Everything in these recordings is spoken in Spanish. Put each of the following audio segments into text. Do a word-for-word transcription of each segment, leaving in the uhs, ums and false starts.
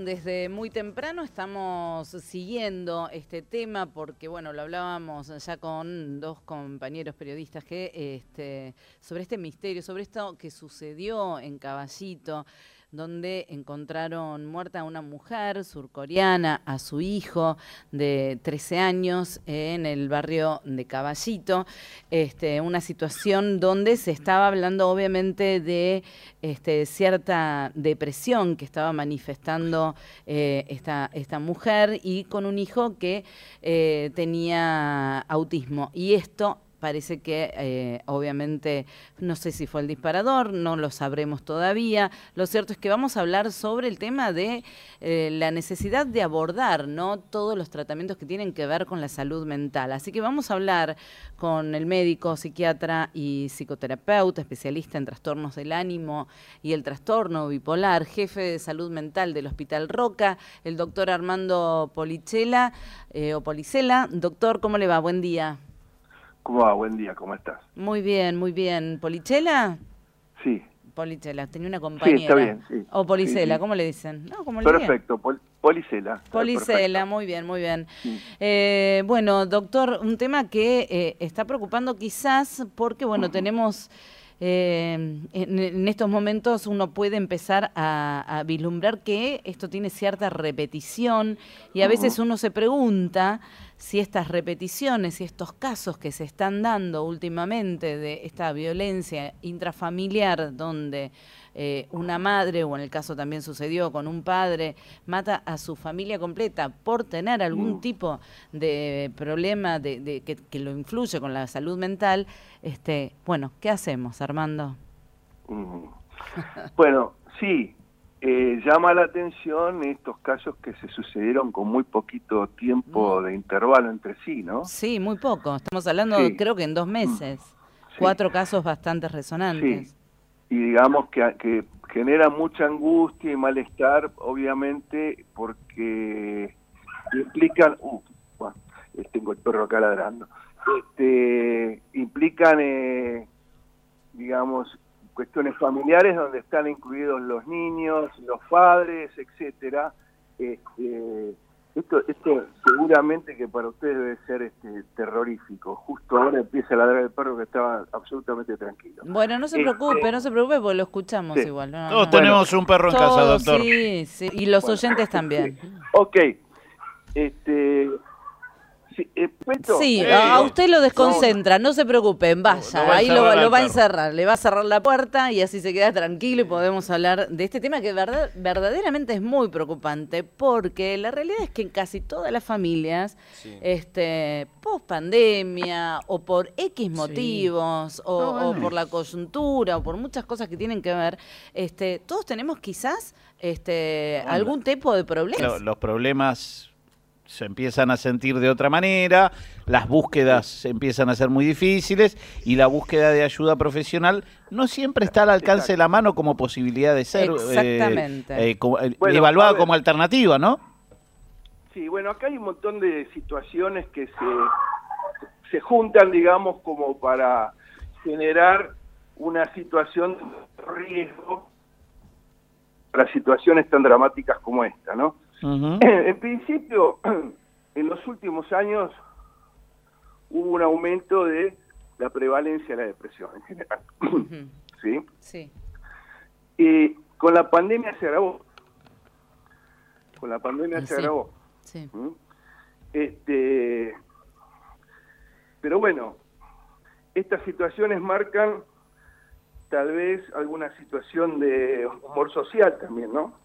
desde muy temprano estamos siguiendo este tema porque, bueno, lo hablábamos ya con dos compañeros periodistas que este, sobre este misterio, sobre esto que sucedió en Caballito, donde encontraron muerta a una mujer surcoreana, a su hijo de trece años en el barrio de Caballito. Este, una situación donde se estaba hablando obviamente de este, cierta depresión que estaba manifestando eh, esta, esta mujer y con un hijo que eh, tenía autismo. Y esto parece que eh, obviamente, no sé si fue el disparador, no lo sabremos todavía. Lo cierto es que vamos a hablar sobre el tema de eh, la necesidad de abordar, ¿no?, todos los tratamientos que tienen que ver con la salud mental. Así que vamos a hablar con el médico, psiquiatra y psicoterapeuta, especialista en trastornos del ánimo y el trastorno bipolar, jefe de salud mental del Hospital Roca, el doctor Armando Policella, eh, o Policella. Doctor, ¿cómo le va? Buen día. ¿Cómo va? Buen día, ¿cómo estás? Muy bien, muy bien. ¿Policella? Sí. Policella, tenía una compañera. Sí, está bien, sí. O Policella, sí, sí. ¿cómo le dicen? No, ¿cómo le Perfecto, Pol Policella. Policella, muy bien, muy bien. Sí. Eh, bueno, doctor, un tema que eh, está preocupando quizás porque, bueno, uh-huh. tenemos... Eh, en, en estos momentos uno puede empezar a, a vislumbrar que esto tiene cierta repetición y a uh-huh. veces uno se pregunta si estas repeticiones y estos casos que se están dando últimamente de esta violencia intrafamiliar donde eh, una madre, o en el caso también sucedió con un padre, mata a su familia completa por tener algún uh-huh. tipo de problema de, de, que, que lo influye con la salud mental, este, bueno, ¿qué hacemos, Armando? Uh-huh. Bueno, sí. Eh, llama la atención estos casos que se sucedieron con muy poquito tiempo de intervalo entre sí, ¿no? Sí, muy poco. Estamos hablando, sí. creo que en dos meses. Sí. Cuatro casos bastante resonantes. Sí. Y digamos que, que genera mucha angustia y malestar, obviamente, porque implican... Uh, bueno, tengo el perro acá ladrando. Este, implican, eh, digamos... cuestiones familiares donde están incluidos los niños, los padres, etcétera. Este, esto, esto seguramente que para ustedes debe ser este, terrorífico. Justo ahora empieza a ladrar el perro que estaba absolutamente tranquilo. Bueno, no se este, preocupe, no se preocupe porque lo escuchamos sí. igual. No, Todos no, tenemos bueno, un perro en todos, casa, doctor. Sí, sí, y los bueno, oyentes también. Sí. Ok. Este... Sí, eh, Peto, sí eh, a usted lo desconcentra, no, no se preocupen, vaya, no, no ahí lo, lo va a encerrar, le va a cerrar la puerta y así se queda tranquilo y podemos hablar de este tema que verdad, verdaderamente es muy preocupante, porque la realidad es que en casi todas las familias, sí. este, post pandemia o por X motivos, sí. o, no, bueno. o por la coyuntura o por muchas cosas que tienen que ver, este, todos tenemos quizás este, bueno, algún tipo de problemas. Los, los problemas... se empiezan a sentir de otra manera, las búsquedas empiezan a ser muy difíciles y la búsqueda de ayuda profesional no siempre está al alcance Exacto. de la mano como posibilidad de ser Exactamente. Eh, eh, como, eh, bueno, evaluada como alternativa, ¿no? Sí, bueno, acá hay un montón de situaciones que se, se juntan, digamos, como para generar una situación de riesgo para situaciones tan dramáticas como esta, ¿no? Uh-huh. En principio, en los últimos años hubo un aumento de la prevalencia de la depresión en general. Uh-huh. ¿Sí? Sí. Y con la pandemia se agravó. Con la pandemia sí. se agravó. Sí. ¿Mm? Este, pero bueno, estas situaciones marcan tal vez alguna situación de humor social también, ¿no?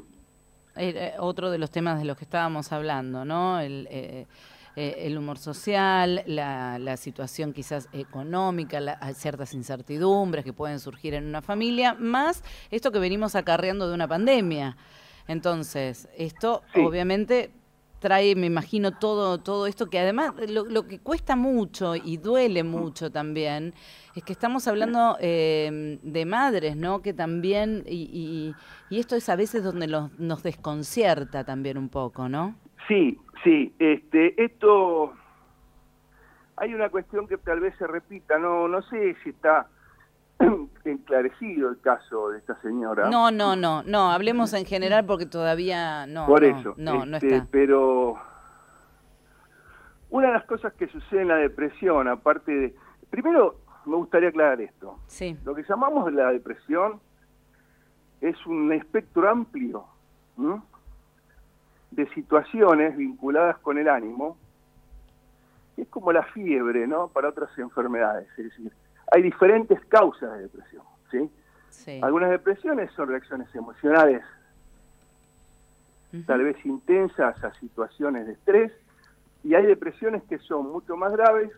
Eh, otro de los temas de los que estábamos hablando, ¿no? El, eh, eh, el humor social, la, la situación quizás económica, la, ciertas incertidumbres que pueden surgir en una familia, más esto que venimos acarreando de una pandemia. Entonces, esto sí. obviamente trae, me imagino, todo todo esto que además lo, lo que cuesta mucho y duele mucho también es que estamos hablando eh, de madres, ¿no? Que también, y, y, y esto es a veces donde los, nos desconcierta también un poco, ¿no? Sí, sí, este, esto, hay una cuestión que tal vez se repita, no no sé si está enclarecido el caso de esta señora. No, no, no, no, hablemos en general porque todavía no. Por no, eso, no, no este, está. Pero una de las cosas que sucede en la depresión, aparte de... Primero, me gustaría aclarar esto. Sí. Lo que llamamos la depresión es un espectro amplio, ¿no?, de situaciones vinculadas con el ánimo, que es como la fiebre, ¿no?, para otras enfermedades. Es decir, hay diferentes causas de depresión, ¿sí? Sí. Algunas depresiones son reacciones emocionales, Uh-huh. tal vez intensas a situaciones de estrés, y hay depresiones que son mucho más graves,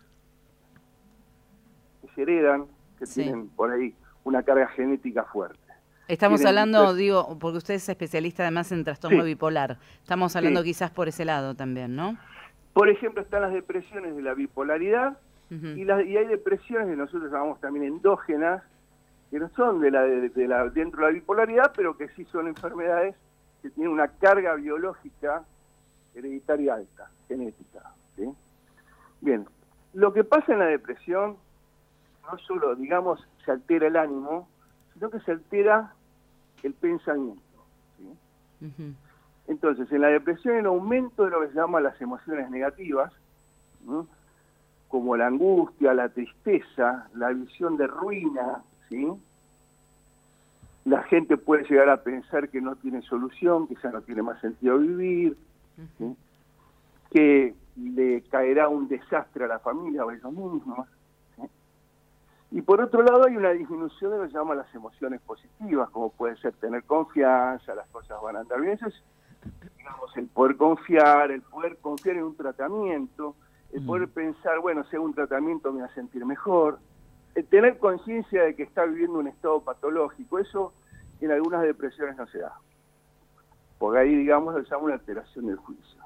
que se heredan, que Sí. tienen por ahí una carga genética fuerte. Estamos Tienen hablando, difer- digo, porque usted es especialista además en trastorno Sí. bipolar. Estamos hablando Sí. quizás por ese lado también, ¿no? Por ejemplo, están las depresiones de la bipolaridad, Uh-huh. y, la, y hay depresiones que nosotros llamamos también endógenas, que no son de la, de, de la dentro de la bipolaridad, pero que sí son enfermedades que tienen una carga biológica hereditaria alta, genética, ¿sí? Bien, lo que pasa en la depresión no solo, digamos, se altera el ánimo, sino que se altera el pensamiento, ¿sí? Uh-huh. Entonces, en la depresión hay un aumento de lo que se llama las emociones negativas, ¿no?, como la angustia, la tristeza, la visión de ruina, ¿sí? La gente puede llegar a pensar que no tiene solución, que ya no tiene más sentido vivir, ¿sí?, que le caerá un desastre a la familia o a ellos mismos, ¿sí? Y por otro lado hay una disminución de lo que se llama las emociones positivas, como puede ser tener confianza, las cosas van a andar bien. Eso es, digamos, el poder confiar, el poder confiar en un tratamiento, el poder pensar, bueno, si hago un tratamiento me voy a sentir mejor, el tener conciencia de que está viviendo un estado patológico. Eso en algunas depresiones no se da, porque ahí, digamos, lo llama una alteración del juicio.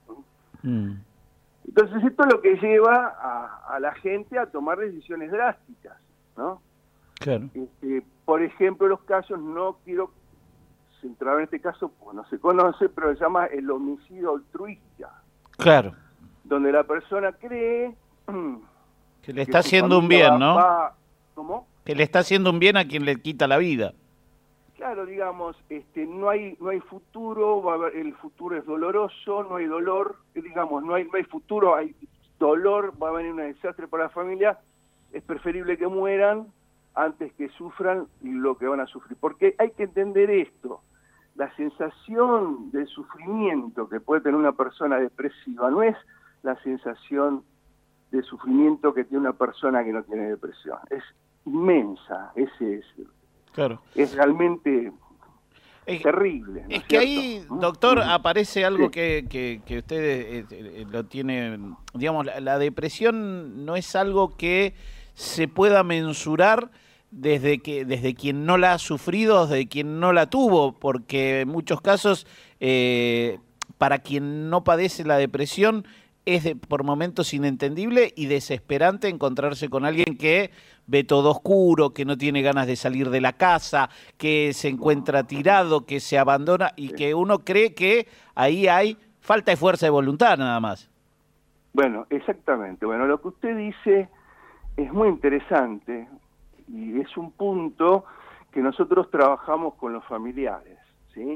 Mm. Entonces esto es lo que lleva a, a la gente a tomar decisiones drásticas, ¿no? Claro. Este, por ejemplo, los casos, no quiero centrar en este caso, porque no se conoce, pero se llama el homicidio altruista, Claro. donde la persona cree Que le que está su haciendo un familia bien, va- ¿no? va- ¿Cómo? Que le está haciendo un bien a quien le quita la vida. Claro, digamos, este, no hay no hay futuro, va a haber- el futuro es doloroso, no hay dolor, eh, digamos, no hay no hay futuro, hay dolor, va a venir un desastre para la familia, es preferible que mueran antes que sufran lo que van a sufrir. Porque hay que entender esto, la sensación de sufrimiento que puede tener una persona depresiva no es la sensación de sufrimiento que tiene una persona que no tiene depresión, es inmensa, ese es... Claro. Es realmente Es, terrible, ¿no es es que cierto? ahí, ¿Mm? doctor, Mm. aparece algo Sí. que, que, que usted eh, eh, lo tiene, digamos, la, la depresión no es algo que se pueda mensurar desde que desde quien no la ha sufrido, desde quien no la tuvo, porque en muchos casos, eh, para quien no padece la depresión, es de, por momentos inentendible y desesperante encontrarse con alguien que ve todo oscuro, que no tiene ganas de salir de la casa, que se encuentra tirado, que se abandona y Sí. que uno cree que ahí hay falta de fuerza de voluntad nada más. Bueno, exactamente. Bueno, lo que usted dice es muy interesante y es un punto que nosotros trabajamos con los familiares, ¿sí?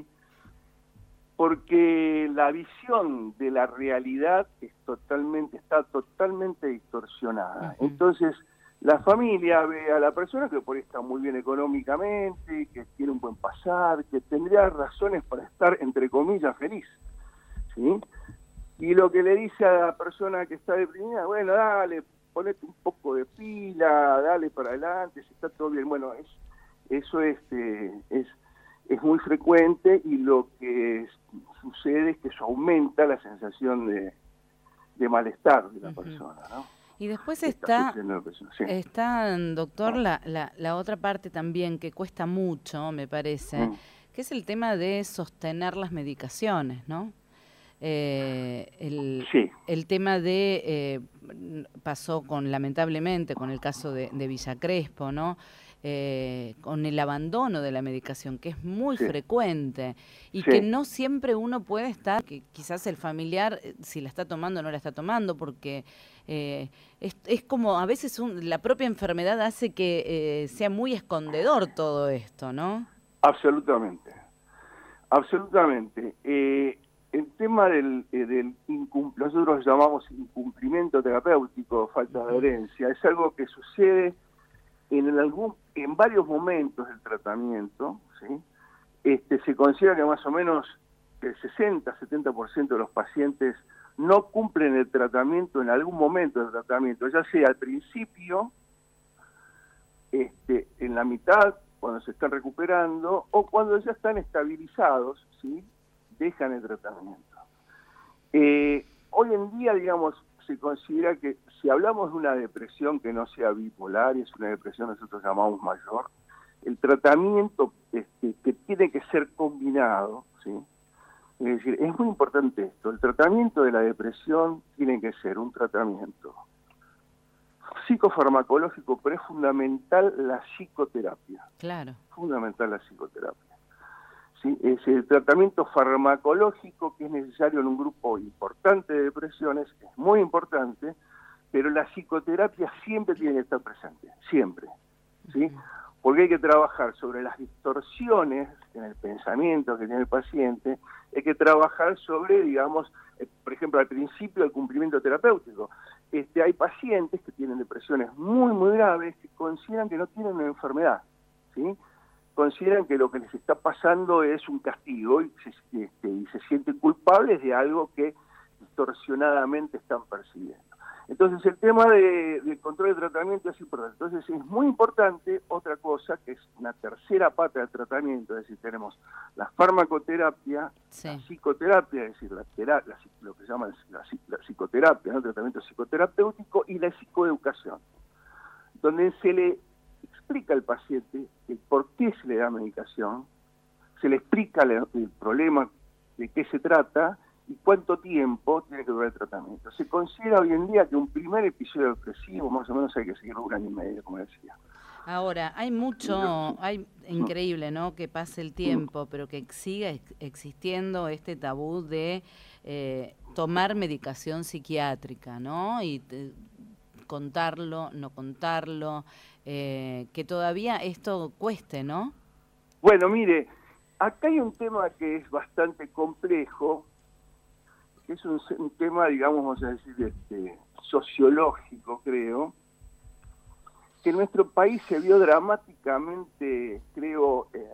Porque la visión de la realidad es totalmente, está totalmente distorsionada. Uh-huh. Entonces, la familia ve a la persona que por ahí está muy bien económicamente, que tiene un buen pasar, que tendría razones para estar, entre comillas, feliz, ¿sí? Y lo que le dice a la persona que está deprimida, bueno, dale, ponete un poco de pila, dale para adelante, si está todo bien. Bueno, es, eso este, es, es muy frecuente y lo que es, sucede es que eso aumenta la sensación de, de malestar de la Uh-huh. persona, ¿no? Y después Está está, sufriendo depresión, sí. está, doctor, la, la, la otra parte también que cuesta mucho, me parece, Mm. que es el tema de sostener las medicaciones, ¿no? Eh, el, Sí. el tema de, eh, pasó con, lamentablemente, con el caso de, de Villa Crespo, ¿no? eh, con el abandono de la medicación, que es muy Sí. frecuente y Sí. que no siempre uno puede estar, que quizás el familiar, eh, si la está tomando o no la está tomando, porque eh, es, es como a veces un, la propia enfermedad hace que eh, sea muy escondedor todo esto, ¿no? Absolutamente, absolutamente. Eh, el tema del, eh, del incum- nosotros llamamos incumplimiento terapéutico, falta de adherencia, es algo que sucede en algún, en varios momentos del tratamiento, ¿sí? Este, se considera que más o menos el sesenta a setenta por ciento de los pacientes no cumplen el tratamiento en algún momento del tratamiento, ya sea al principio, este, en la mitad, cuando se están recuperando, o cuando ya están estabilizados, ¿sí? Dejan el tratamiento. Eh, hoy en día, digamos, se considera que si hablamos de una depresión que no sea bipolar, y es una depresión que nosotros llamamos mayor, el tratamiento este, que tiene que ser combinado, ¿sí? Es decir, es muy importante esto, el tratamiento de la depresión tiene que ser un tratamiento psicofarmacológico, pero es fundamental la psicoterapia. Claro. Fundamental la psicoterapia. ¿Sí? Es el tratamiento farmacológico que es necesario en un grupo importante de depresiones, es muy importante, pero la psicoterapia siempre tiene que estar presente, siempre. ¿Sí? Porque hay que trabajar sobre las distorsiones en el pensamiento que tiene el paciente, hay que trabajar sobre, digamos, eh, por ejemplo, al principio del cumplimiento terapéutico. Este, hay pacientes que tienen depresiones muy, muy graves que consideran que no tienen una enfermedad, ¿sí? Consideran que lo que les está pasando es un castigo y se, este, y se sienten culpables de algo que distorsionadamente están percibiendo. Entonces el tema de, de control de tratamiento es importante. Entonces es muy importante otra cosa, que es una tercera pata del tratamiento, es decir, tenemos la farmacoterapia, Sí. la psicoterapia, es decir, la, tera, la lo que se llama la, la psicoterapia, ¿no? El tratamiento psicoterapéutico, y la psicoeducación, donde se le explica al paciente el por qué se le da medicación, se le explica el, el problema de qué se trata y cuánto tiempo tiene que durar el tratamiento. Se considera hoy en día que un primer episodio depresivo más o menos hay que seguir un año y medio, como decía. Ahora, hay mucho, hay increíble, ¿no? Que pase el tiempo, pero que siga ex existiendo este tabú de eh, tomar medicación psiquiátrica, ¿no? Y te, contarlo, no contarlo, eh, que todavía esto cueste, ¿no? Bueno, mire, acá hay un tema que es bastante complejo, que es un, un tema, digamos, vamos a decir, este, sociológico, creo, que en nuestro país se vio dramáticamente, creo, eh,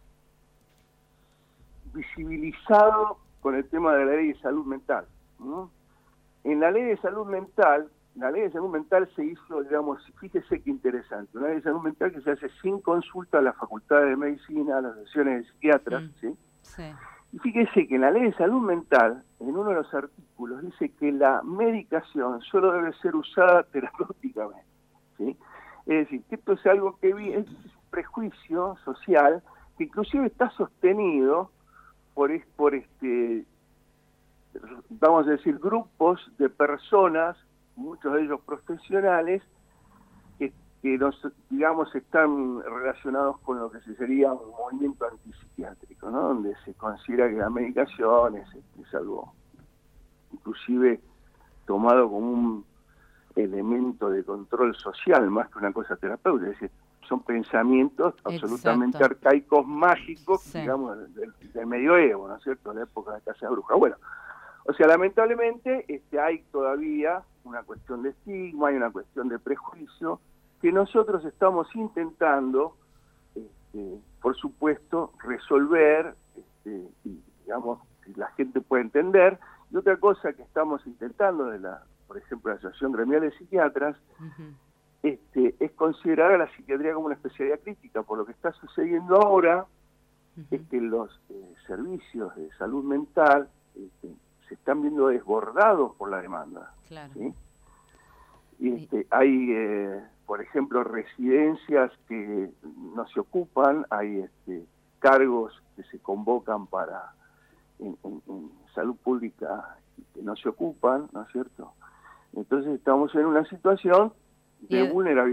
visibilizado con el tema de la ley de salud mental, ¿no? En la ley de salud mental, la ley de salud mental se hizo, digamos, fíjese qué interesante, una ley de salud mental que se hace sin consulta a las facultades de medicina, a las asociaciones de psiquiatras, Mm, ¿sí? sí. Y fíjese que en la ley de salud mental, en uno de los artículos, dice que la medicación solo debe ser usada terapéuticamente, ¿sí? Es decir, que esto es algo que es un prejuicio social que inclusive está sostenido por, por este, vamos a decir, grupos de personas, muchos de ellos profesionales, que, que nos, digamos, están relacionados con lo que se sería un movimiento antipsiquiátrico, ¿no? Donde se considera que la medicación es, es algo inclusive tomado como un elemento de control social más que una cosa terapéutica, es decir, son pensamientos absolutamente Exacto. arcaicos, mágicos, Sí. digamos, del, del medioevo, ¿no es cierto?, la época de la casa de bruja. Bueno, o sea, lamentablemente este, hay todavía una cuestión de estigma, hay una cuestión de prejuicio, que nosotros estamos intentando, este, por supuesto, resolver, este, y digamos, que la gente pueda entender. Y otra cosa que estamos intentando de la, por ejemplo, la Asociación Gremial de Psiquiatras, Uh-huh. este, es considerar a la psiquiatría como una especialidad crítica, por lo que está sucediendo ahora, Uh-huh. es que los eh, servicios de salud mental este, se están viendo desbordados por la demanda. Claro. ¿Sí? Y este, hay, eh, por ejemplo, residencias que no se ocupan, hay este, cargos que se convocan para en, en, en salud pública que no se ocupan, ¿no es cierto? Entonces estamos en una situación de Y, vulnerabilidad.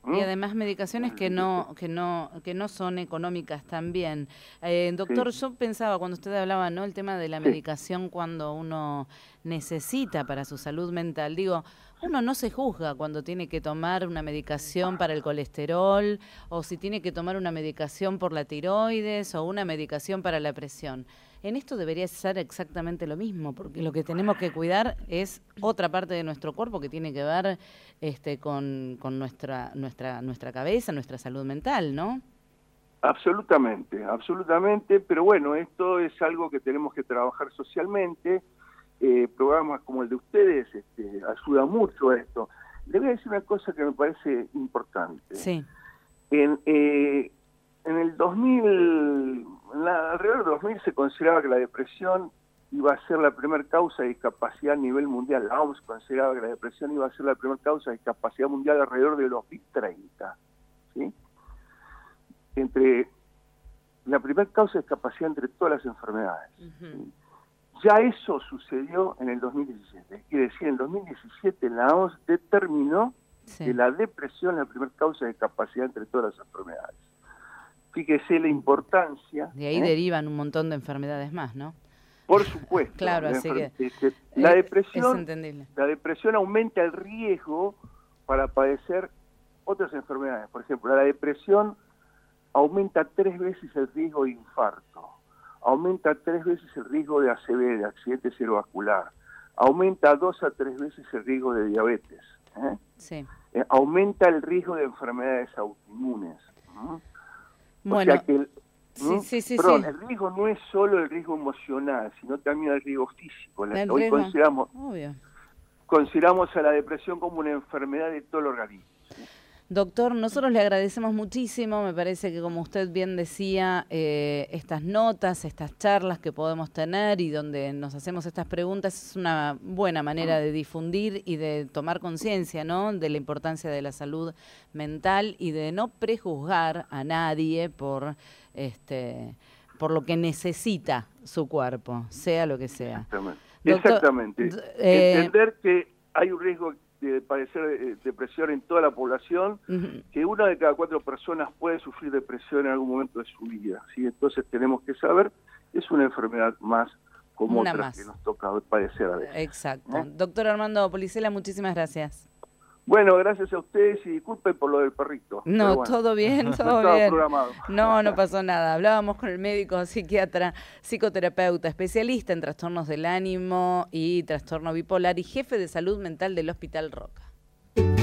Y además medicaciones que no que no que no son económicas también. Eh, doctor, sí. Yo pensaba cuando usted hablaba, ¿no? El tema de la sí. medicación cuando uno necesita para su salud mental. Digo, uno no se juzga cuando tiene que tomar una medicación para el colesterol o si tiene que tomar una medicación por la tiroides o una medicación para la presión. En esto debería ser exactamente lo mismo, porque lo que tenemos que cuidar es otra parte de nuestro cuerpo que tiene que ver este, con, con nuestra, nuestra, nuestra cabeza, nuestra salud mental, ¿no? Absolutamente, absolutamente, pero bueno, esto es algo que tenemos que trabajar socialmente. Eh, programas como el de ustedes este, ayuda mucho a esto. Le voy a decir una cosa que me parece importante. Sí. En, eh, en el dos mil, en la, alrededor del dos mil se consideraba que la depresión iba a ser la primera causa de discapacidad a nivel mundial. La O M S consideraba que la depresión iba a ser la primera causa de discapacidad mundial alrededor de dos mil treinta. ¿Sí? Entre la primera causa de discapacidad entre todas las enfermedades. Uh-huh. ¿Sí? Ya eso sucedió en el dos mil diecisiete. Quiere decir, en el dos mil diecisiete la O M S determinó sí. que la depresión es la primera causa de discapacidad entre todas las enfermedades. Fíjese la importancia. De ahí ¿eh? derivan un montón de enfermedades más, ¿no? Por supuesto. Claro, así que este, la depresión, es entendible. La depresión aumenta el riesgo para padecer otras enfermedades. Por ejemplo, la depresión aumenta tres veces el riesgo de infarto, aumenta tres veces el riesgo de A C V, de accidente cerebrovascular, aumenta dos a tres veces el riesgo de diabetes, ¿eh? Sí. Eh, aumenta el riesgo de enfermedades autoinmunes. ¿no? Bueno, o sea que el, sí, sí, sí, perdón, sí. el riesgo no es solo el riesgo emocional, sino también el riesgo físico. El Hoy riesgo, consideramos, obvio. consideramos a la depresión como una enfermedad de todo el organismo. ¿sí? Doctor, nosotros le agradecemos muchísimo, me parece que como usted bien decía, eh, estas notas, estas charlas que podemos tener y donde nos hacemos estas preguntas es una buena manera de difundir y de tomar conciencia, ¿no?, de la importancia de la salud mental y de no prejuzgar a nadie por, este, por lo que necesita su cuerpo, sea lo que sea. Exactamente. Doctor, Exactamente. Eh, Entender que hay un riesgo de padecer eh, depresión en toda la población, uh-huh. que una de cada cuatro personas puede sufrir depresión en algún momento de su vida, ¿sí? Entonces tenemos que saber, es una enfermedad más como una otras más. que nos toca padecer a veces. Exacto. ¿Eh? Doctor Armando Policela, muchísimas gracias. Bueno, gracias a ustedes y disculpen por lo del perrito. No, bueno, todo bien, todo no bien. Programado. No, no pasó nada. Hablábamos con el médico, psiquiatra, psicoterapeuta, especialista en trastornos del ánimo y trastorno bipolar y jefe de salud mental del Hospital Roca.